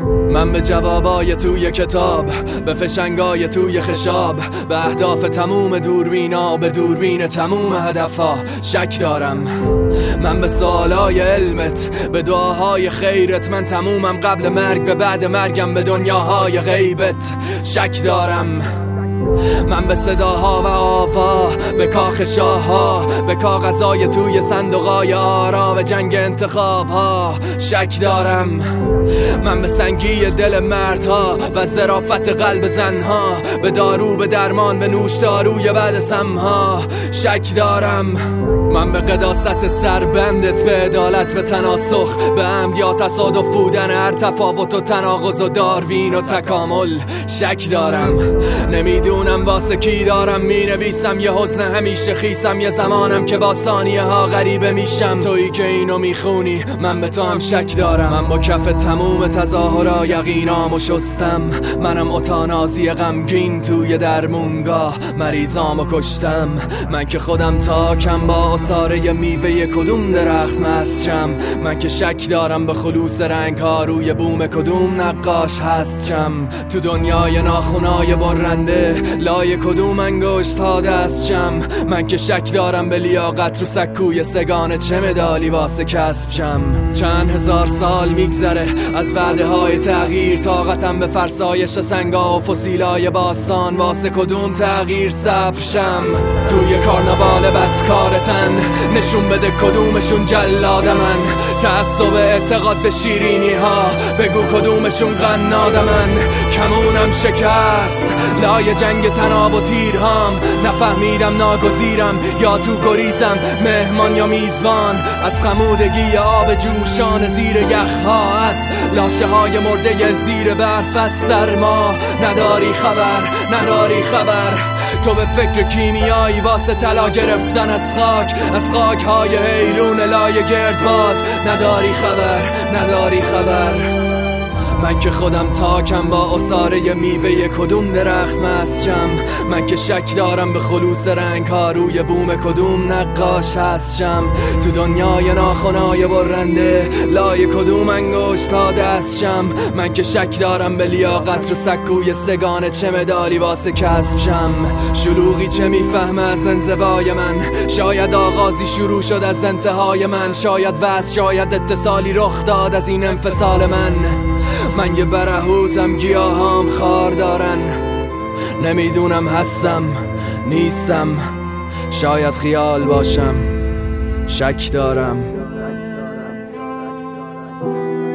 من به جوابای توی کتاب، به فشنگای توی خشاب، به اهداف تموم دوربینا، به دوربین تموم هدفها شک دارم. من به سوالای علمت، به دعاهای خیرت، من تمومم قبل مرگ، به بعد مرگم به دنیاهای غیبت شک دارم. من به صداها و آوا، به کاخ شاهها، به کاغذای توی صندوقای آرا، به جنگ انتخابها شک دارم. من به سنگی دل مردها و ظرافت قلب زنها، به دارو، به درمان، به نوش داروی بعد سمها شک دارم. من به قداست سربندت، به عدالت، به تناسخ، به عمد یا تصادف بودن هر تفاوت و تناقض و داروین و تکامل شک دارم. نمیدونم واسه کی دارم مینویسم، یه حزن همیشه خیسم، یه زمانم که با ثانیه ها غریبه میشم. تویی که اینو میخونی، من به تو هم شک دارم. من با کف تموم تظاهرا یقینامو شستم، منم اتانازی غمگین توی درمونگاه مریضامو کشتم. من که خودم تاکم با آثاره میوه کدوم درخت مسجم، من که شک دارم به خلوص رنگ ها روی بوم کدوم نقاش هستم. تو دنیای ناخونای برنده لای کدوم انگشت ها دستشم، من که شک دارم به لیاقت رو سکوی سگان چه مدالی واسه کسب شم. چند هزار سال میگذره از وعده های تغییر، طاقتم به فرسایش سنگا و فسیلای باستان واسه کدوم تغییر صبر شم. توی کارناوال بدکارتن نشون بده کدومشون جلاد من، تعصب اعتقاد به شیرینی ها بگو کدومشون قناد من. کمونم شکست لای جنگ تناب و تیرهام، نفهمیدم ناگزیرم یا تو گریزم، مهمان یا میزبان. از خمودگی آب جوشان زیر یخها، از لاشه های مرده زیر برف، از سرما نداری خبر، نداری خبر. تو به فکر کیمیایی واسه طلا گرفتن از خاک های حیرون لای گردباد نداری خبر، نداری خبر. من که خودم تاکم با اثاره میوه کدوم درخت مسجم، من که شک دارم به خلوص رنگ ها روی بوم کدوم نقاش هستشم. تو دنیای ناخونای برنده لای کدوم انگشت ها دستشم، من که شک دارم به لیاقت رو سکوی سگان چه مداری واسه کسب شم. شلوغی چه میفهمه از انزوای من، شاید آغازی شروع شد از انتهای من، شاید وصل، شاید اتصالی رخ داد از این انفصال من. من یه برهوتم، گیاهام خار دارن، نمیدونم هستم نیستم، شاید خیال باشم، شک دارم.